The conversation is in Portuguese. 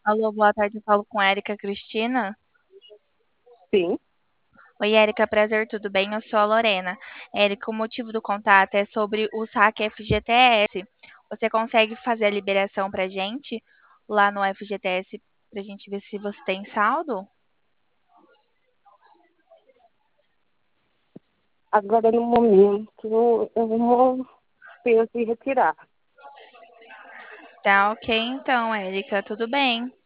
Alô, boa tarde, eu falo com Érica Cristina. Sim. Oi, Érica, prazer, tudo bem? Eu sou a Lorena. Érica, o motivo do contato é sobre o saque FGTS. Você consegue fazer a liberação pra gente lá no FGTS pra gente ver se você tem saldo? Agora, no momento, eu não penso em retirar. Tá ok, então, Érica, tudo bem.